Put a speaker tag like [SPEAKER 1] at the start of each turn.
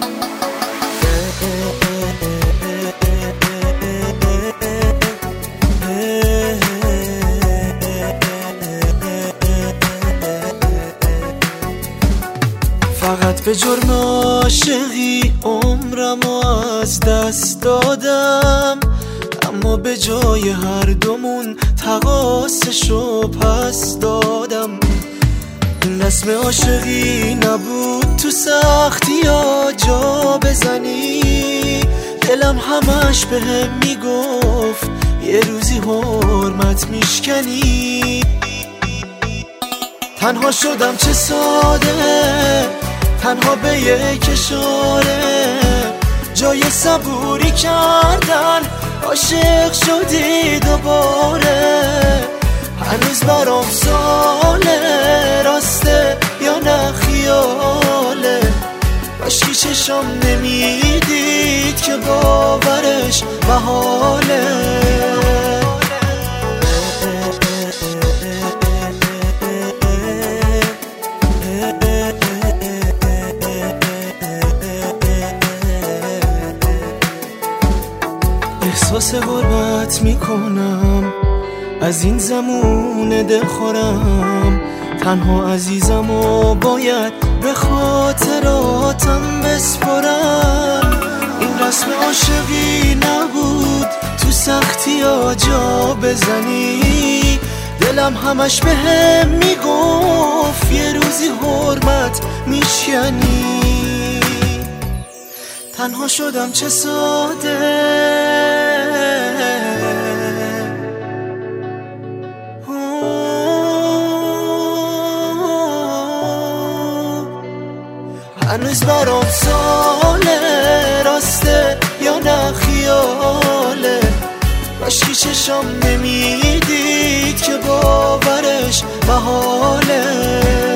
[SPEAKER 1] فقط به جرم عاشقی عمرمو از دست دادم، اما به جای هر دومون تقاصشو پس دادم. این رسم عاشقی نبود تو سختی ها جا بزنی، دلم همش بهم میگفت یه روزی حرمت میشکنی. تنها شدم چه ساده، تنها به یک اشاره، جای صبوری کردن عاشق شدی دوباره. هنوز برام سواله راسته یا نه خیاله، کاشکی چشم نمیدید که باورش محاله. احساس غربت میکنم از این زمون دلخورم، تنها عزیزم و باید به خاطراتم بسپرم. این رسم عاشقی نبود تو سختی ها جا بزنی، دلم همش بهم میگفت یه روزی حرمت میشکنی. تنها شدم چه ساده، هنوز برام سواله راسته یا نه خیاله، کاشکی چشم نمیدید که باورش محاله.